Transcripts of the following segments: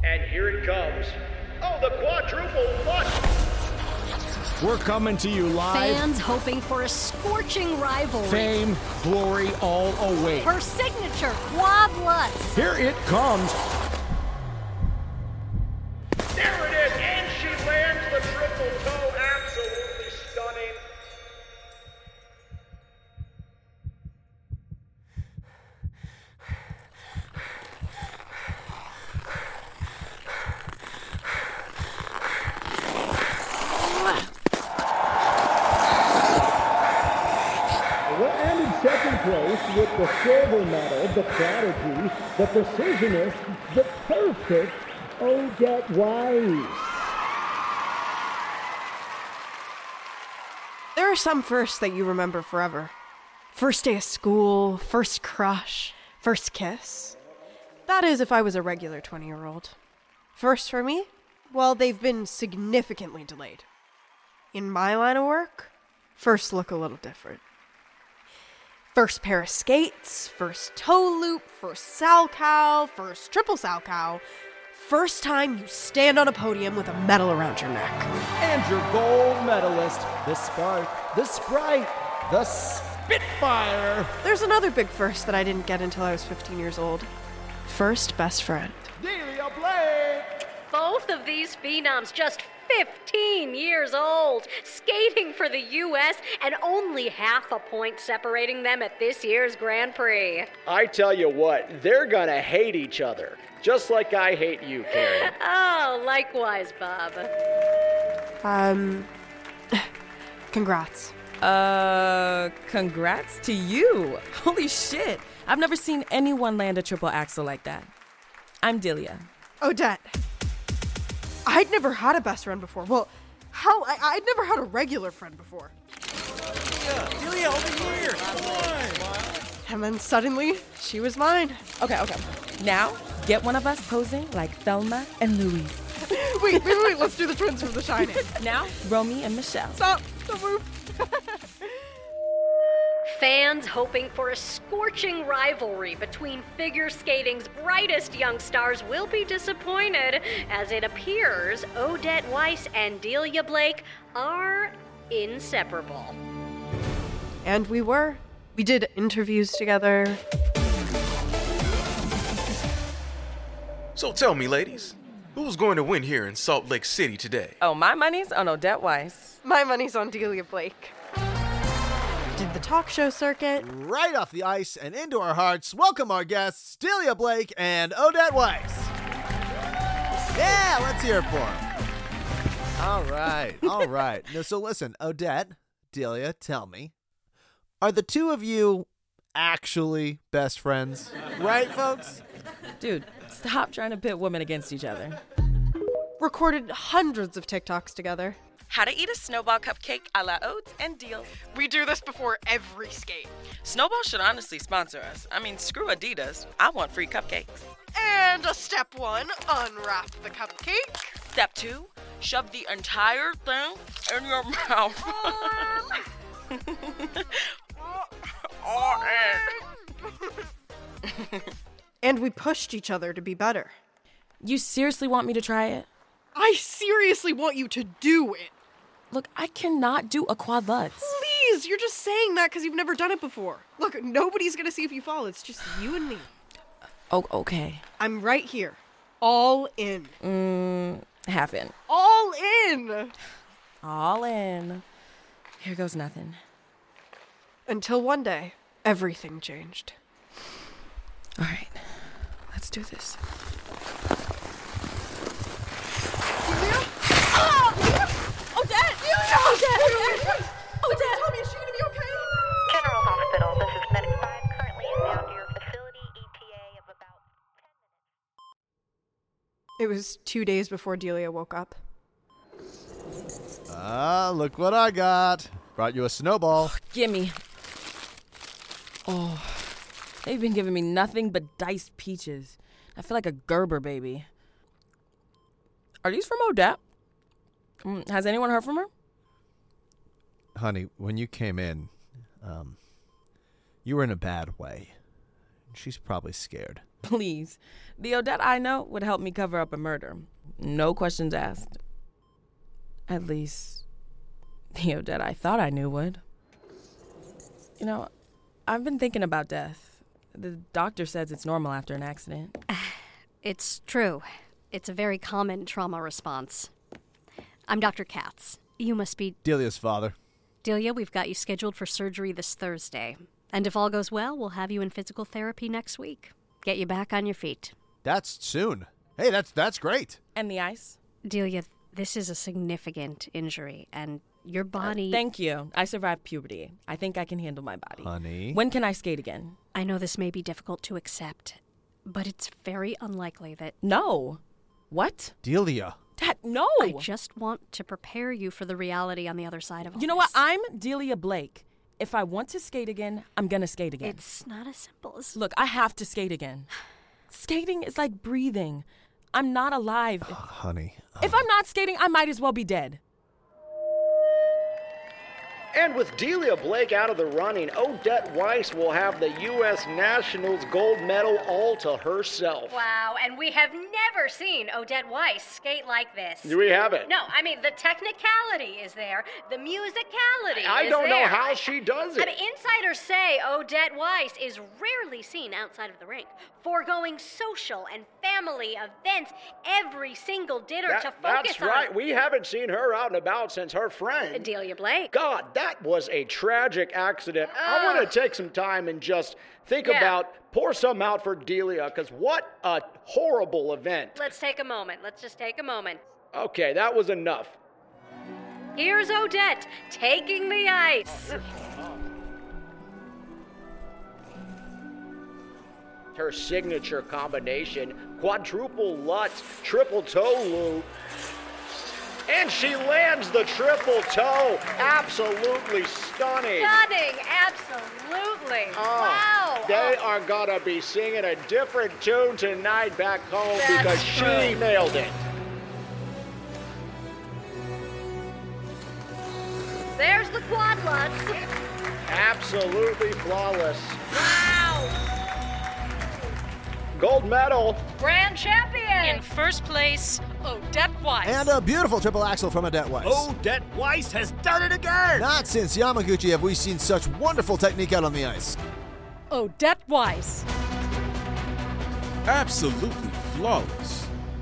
And here it comes. Oh, the quadruple what? We're coming to you live. Fans hoping for a scorching rivalry. Fame, glory, all await. Her signature quad Lutz. Here it comes. There it is, and she lands the triple toe. Absolutely stunning. And in second place with the silver medal, the prodigy, the precisionist, the perfect Odette Wise. There are some firsts that you remember forever. First day of school, first crush, first kiss. That is if I was a regular 20-year-old. First for me? Well, they've been significantly delayed. In my line of work, first look a little different. First pair of skates, first toe loop, first salchow, first triple salchow. First time you stand on a podium with a medal around your neck. And your gold medalist, the Spark, the Sprite, the Spitfire. There's another big first that I didn't get until I was 15 years old. First best friend. Delia Blake. Both of these phenoms just 15 years old, skating for the U.S., and only half a point separating them at this year's Grand Prix. I tell you what, they're gonna hate each other. Just like I hate you, Karen. Oh, likewise, Bob. Congrats. Congrats to you. Holy shit. I've never seen anyone land a triple axel like that. I'm Delia. Odette. I'd never had a best friend before. Well, I'd never had a regular friend before. Delia, over here. Come on. And then suddenly, she was mine. Okay. Now, get one of us posing like Thelma and Louise. Wait, let's do the twins from The Shining. Now, Romy and Michelle. Stop, don't move. Fans hoping for a scorching rivalry between figure skating's brightest young stars will be disappointed, as it appears Odette Weiss and Delia Blake are inseparable. And we were. We did interviews together. So tell me, ladies, who's going to win here in Salt Lake City today? Oh, my money's on Odette Weiss. My money's on Delia Blake. Did the talk show circuit. Right off the ice and into our hearts, welcome our guests, Delia Blake and Odette Weiss. Yeah, let's hear it for them. All right. Now, so listen, Odette, Delia, tell me, are the two of you actually best friends? Right, folks? Dude, stop trying to pit women against each other. Recorded hundreds of TikToks together. How to eat a snowball cupcake a la Oats and Deal. We do this before every skate. Snowball should honestly sponsor us. I mean, screw Adidas. I want free cupcakes. And a step 1, unwrap the cupcake. Step 2, shove the entire thing in your mouth. And we pushed each other to be better. You seriously want me to try it? I seriously want you to do it. Look, I cannot do a quad Lutz. Please, you're just saying that because you've never done it before. Look, nobody's going to see if you fall. It's just you and me. Oh, okay. I'm right here. All in. Half in. All in! All in. Here goes nothing. Until one day, everything changed. All right, let's do this. Odette! Odette! Odette! Tell me, is she gonna be okay? General Hospital, this is Medic 5, currently inbound to your facility, ETA of about 10 minutes. It was 2 days before Delia woke up. Look what I got. Brought you a snowball. Gimme. Oh, they've been giving me nothing but diced peaches. I feel like a Gerber baby. Are these from Odette? Has anyone heard from her? Honey, when you came in, you were in a bad way. She's probably scared. Please. The Odette I know would help me cover up a murder. No questions asked. At least, the Odette I thought I knew would. You know, I've been thinking about death. The doctor says it's normal after an accident. It's true. It's a very common trauma response. I'm Dr. Katz. You must be... Delia's father. Delia, we've got you scheduled for surgery this Thursday. And if all goes well, we'll have you in physical therapy next week. Get you back on your feet. That's soon. Hey, that's great. And the ice? Delia, this is a significant injury, and your body... Thank you. I survived puberty. I think I can handle my body. Honey. When can I skate again? I know this may be difficult to accept, but it's very unlikely that... No. What? Delia. Dad, no! I just want to prepare you for the reality on the other side of all You know this. what? I'm Delia Blake. If I want to skate again, I'm gonna skate again. It's not as simple as... Look, I have to skate again. Skating is like breathing. I'm not alive. Honey. If I'm not skating, I might as well be dead. And with Delia Blake out of the running, Odette Weiss will have the U.S. Nationals gold medal all to herself. Wow, and we have never seen Odette Weiss skate like this. We haven't. No, I mean, the technicality is there. The musicality I is don't know there. how she does it. I mean, insiders say Odette Weiss is rarely seen outside of the rink, foregoing social and family events every single dinner to focus That's on... right. We haven't seen her out and about since her friend. Delia Blake. God, that was a tragic accident. I want to take some time and just think about, pour some out for Delia, because what a horrible event. Let's take a moment. Let's just take a moment. Okay, that was enough. Here's Odette taking the ice. Her signature combination, quadruple Lutz, triple toe loop. And she lands the triple toe. Absolutely stunning. Stunning, absolutely. Wow. They are gonna be singing a different tune tonight back home because she nailed it. There's the quad Lutz. Absolutely flawless. Wow. Gold medal. Grand champion. In first place, Odette Weiss. And a beautiful triple axel from Odette Weiss. Odette Weiss has done it again! Not since Yamaguchi have we seen such wonderful technique out on the ice. Odette Weiss. Absolutely flawless.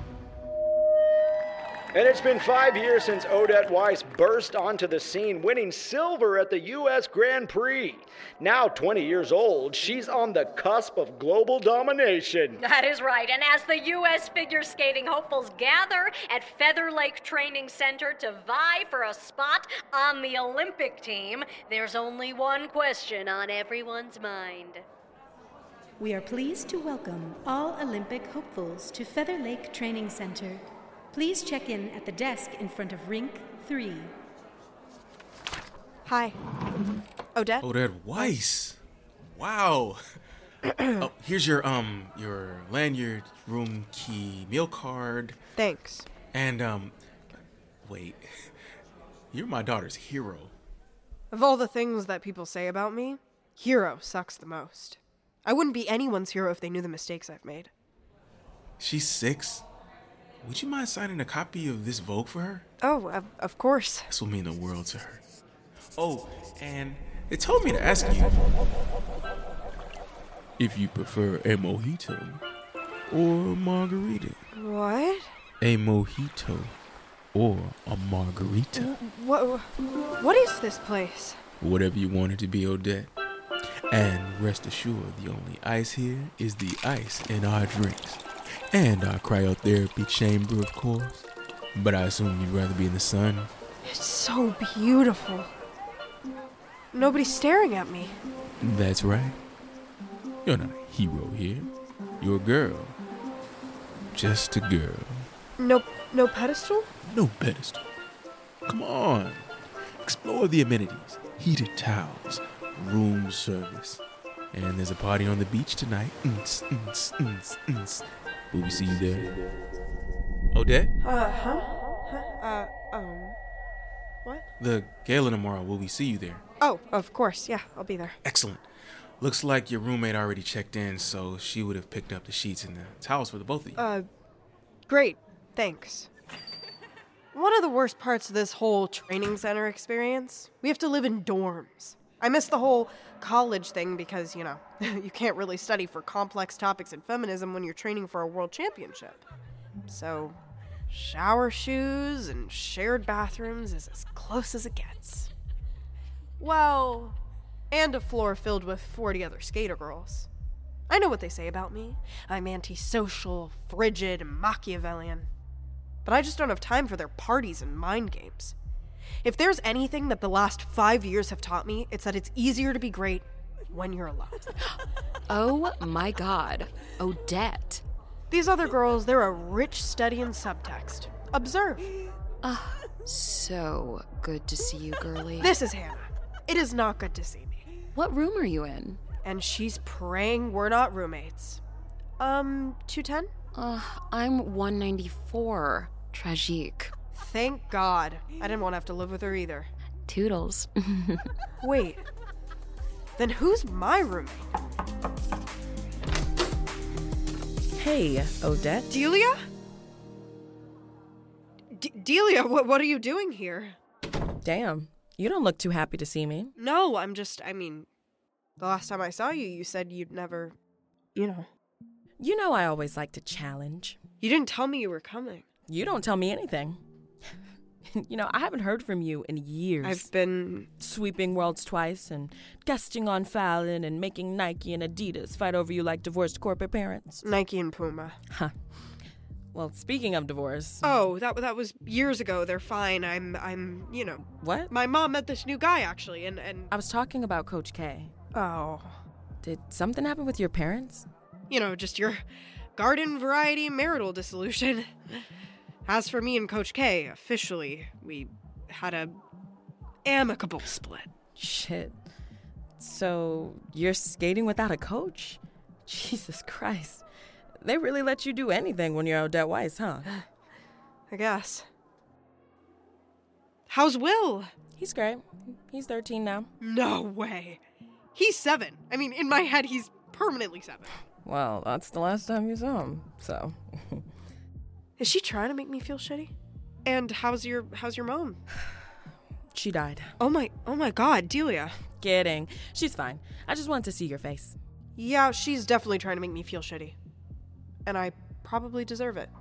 And it's been 5 years since Odette Weiss burst onto the scene, winning silver at the U.S. Grand Prix. Now 20 years old, she's on the cusp of global domination. That is right. And as the U.S. figure skating hopefuls gather at Feather Lake Training Center to vie for a spot on the Olympic team, there's only one question on everyone's mind. We are pleased to welcome all Olympic hopefuls to Feather Lake Training Center. Please check in at the desk in front of Rink 3. Hi. Odette? Odette Weiss. Wow. Oh, here's your lanyard, room key, meal card. Thanks. And wait. You're my daughter's hero. Of all the things that people say about me, hero sucks the most. I wouldn't be anyone's hero if they knew the mistakes I've made. She's 6. Would you mind signing a copy of this Vogue for her? Oh, of course. This will mean the world to her. Oh, and it told me to ask you if you prefer a mojito or a margarita. What? A mojito or a margarita. What is this place? Whatever you want it to be, Odette. And rest assured, the only ice here is the ice in our drinks. And our cryotherapy chamber, of course. But I assume you'd rather be in the sun. It's so beautiful. Nobody's staring at me. That's right. You're not a hero here. You're a girl. Just a girl. No pedestal? No pedestal. Come on. Explore the amenities. Heated towels. Room service. And there's a party on the beach tonight. Will we see you there? Odette? What? The gala tomorrow. Will we see you there? Oh, of course. Yeah, I'll be there. Excellent. Looks like your roommate already checked in, so she would have picked up the sheets and the towels for the both of you. Great. Thanks. One of the worst parts of this whole training center experience, we have to live in dorms. I miss the whole college thing because, you can't really study for complex topics in feminism when you're training for a world championship. So, shower shoes and shared bathrooms is as close as it gets. Well, and a floor filled with 40 other skater girls. I know what they say about me. I'm antisocial, frigid, and Machiavellian. But I just don't have time for their parties and mind games. If there's anything that the last 5 years have taught me, it's that it's easier to be great when you're alone. Oh my God, Odette. These other girls, they're a rich study in subtext. Observe. So good to see you, girlie. This is Hannah. It is not good to see me. What room are you in? And she's praying we're not roommates. 210? I'm 194. Tragique. Thank God. I didn't want to have to live with her either. Toodles. Wait. Then who's my roommate? Hey, Odette. Delia? Delia, what are you doing here? Damn, you don't look too happy to see me. No, the last time I saw you, you said you'd never, You know I always like to challenge. You didn't tell me you were coming. You don't tell me anything. I haven't heard from you in years. I've been sweeping worlds twice and guesting on Fallon and making Nike and Adidas fight over you like divorced corporate parents. Nike and Puma. Huh. Well, speaking of divorce. Oh, that was years ago. They're fine. I'm What? My mom met this new guy, actually, and... I was talking about Coach K. Oh. Did something happen with your parents? Just your garden variety marital dissolution. As for me and Coach K, officially, we had a amicable split. Shit. So, you're skating without a coach? Jesus Christ. They really let you do anything when you're Odette Weiss, huh? I guess. How's Will? He's great. He's 13 now. No way. He's 7. In my head, he's permanently 7. Well, that's the last time you saw him, so... Is she trying to make me feel shitty? And how's your mom? She died. Oh my God, Delia. Kidding. She's fine. I just wanted to see your face. Yeah, she's definitely trying to make me feel shitty. And I probably deserve it.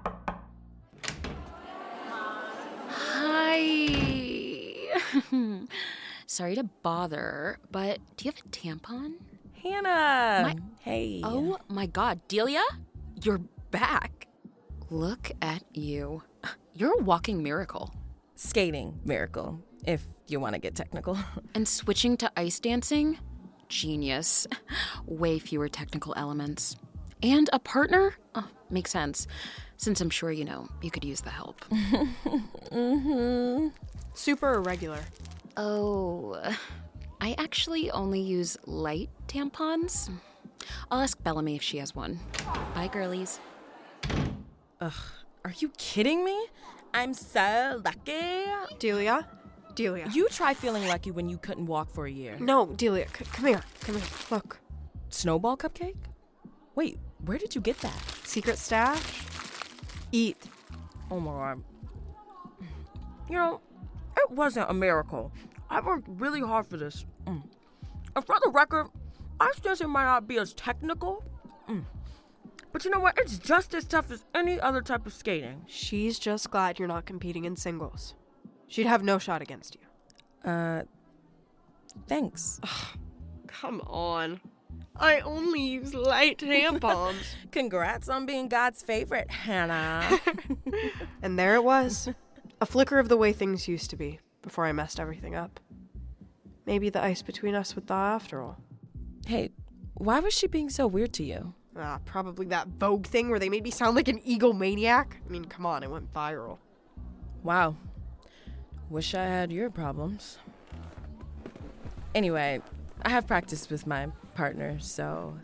Hi. Sorry to bother, but do you have a tampon? Hannah! Hey. Oh my God, Delia? You're back. Look at you. You're a walking miracle. Skating miracle, if you want to get technical. And switching to ice dancing? Genius. Way fewer technical elements. And a partner? Oh, makes sense. Since I'm sure you could use the help. Mm-hmm. Super irregular. Oh, I actually only use light tampons. I'll ask Bellamy if she has one. Bye, girlies. Ugh, are you kidding me? I'm so lucky. Delia? You try feeling lucky when you couldn't walk for a year. No, Delia, come here. Look. Snowball cupcake? Wait, where did you get that? Secret stash? Eat. Oh my God. It wasn't a miracle. I worked really hard for this. And for the record, ice dancing might not be as technical. But you know what? It's just as tough as any other type of skating. She's just glad you're not competing in singles. She'd have no shot against you. Thanks. Ugh, come on. I only use light tampons. Congrats on being God's favorite, Hannah. And there it was. A flicker of the way things used to be before I messed everything up. Maybe the ice between us would thaw after all. Hey, why was she being so weird to you? Probably that Vogue thing where they made me sound like an egomaniac. Come on, it went viral. Wow. Wish I had your problems. Anyway, I have practice with my partner, so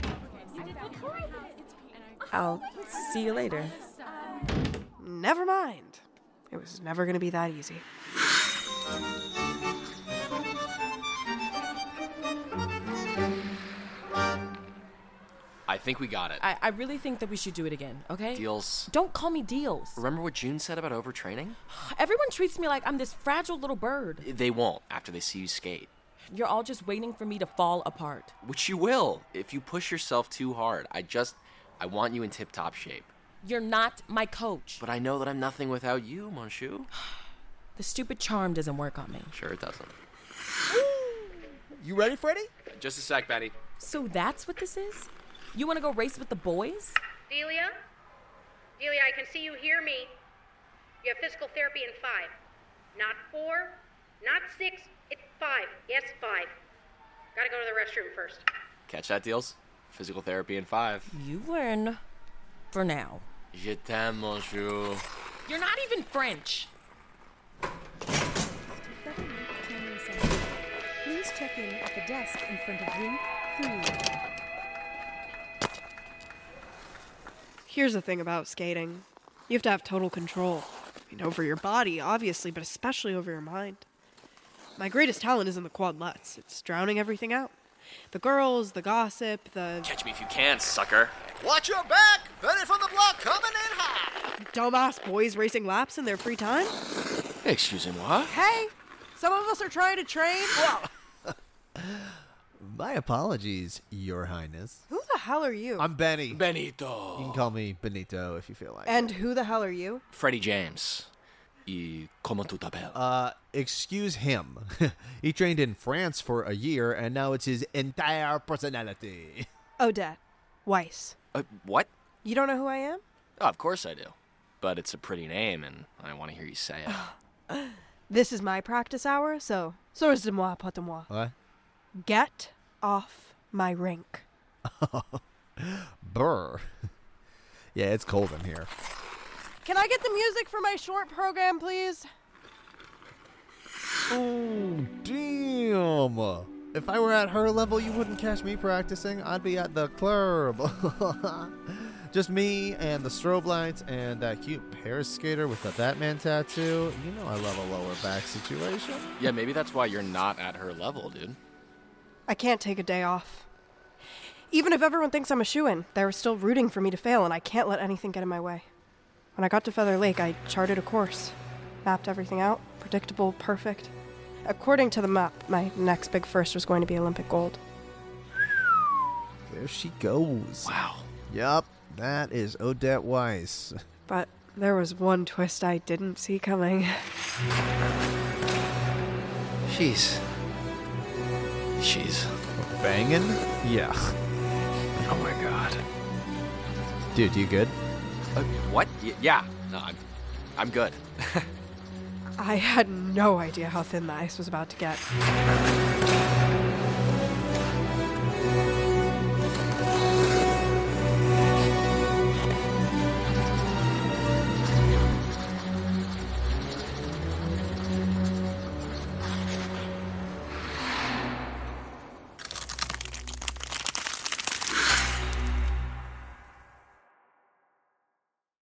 I'll see you later. Never mind. It was never gonna be that easy. I think we got it. I really think that we should do it again, okay? Deals. Don't call me Deals. Remember what June said about overtraining? Everyone treats me like I'm this fragile little bird. They won't after they see you skate. You're all just waiting for me to fall apart. Which you will, if you push yourself too hard. I want you in tip-top shape. You're not my coach. But I know that I'm nothing without you, mon chou. The stupid charm doesn't work on me. Sure it doesn't. You ready, Freddie? Just a sec, Betty. So that's what this is? You want to go race with the boys? Delia? Delia, I can see you hear me. You have physical therapy in 5. Not 4, not 6, it's 5. Yes, 5. Gotta go to the restroom first. Catch that, Deals? Physical therapy in 5. You win. For now. Je t'aime, mon chou. You're not even French. Please check in at the desk in front of Rink 3. Here's the thing about skating. You have to have total control. Over your body, obviously, but especially over your mind. My greatest talent isn't the quadlets. It's drowning everything out. The girls, the gossip, the... Catch me if you can, sucker. Watch your back! Benny from the block coming in hot! Dumbass boys racing laps in their free time? Excusez-moi. Hey! Some of us are trying to train. My apologies, Your Highness. Who the hell are you? I'm Benny. Benito. You can call me Benito if you feel like And it. who the hell are you? Freddie James. Y comment tu t'appelles? Excuse him. He trained in France for a year, and now it's his entire personality. Odette Weiss. What? You don't know who I am? Oh, of course I do. But it's a pretty name, and I want to hear you say it. This is my practice hour, so source de moi, pas de moi. What? Get off my rink. Brr. Yeah, it's cold in here. Can I get the music for my short program, please? Oh, damn. If I were at her level, you wouldn't catch me practicing. I'd be at the club. Just me and the strobe lights and that cute Paris skater with the Batman tattoo. You know I love a lower back situation. Yeah, maybe that's why you're not at her level, dude. I can't take a day off. Even if everyone thinks I'm a shoo-in, they're still rooting for me to fail, and I can't let anything get in my way. When I got to Feather Lake, I charted a course, mapped everything out, predictable, perfect. According to the map, my next big first was going to be Olympic gold. There she goes. Wow. Yup, that is Odette Weiss. But there was one twist I didn't see coming. She's banging? Yeah. Oh my god. Dude, you good? What? Yeah. No, I'm good. I had no idea how thin the ice was about to get.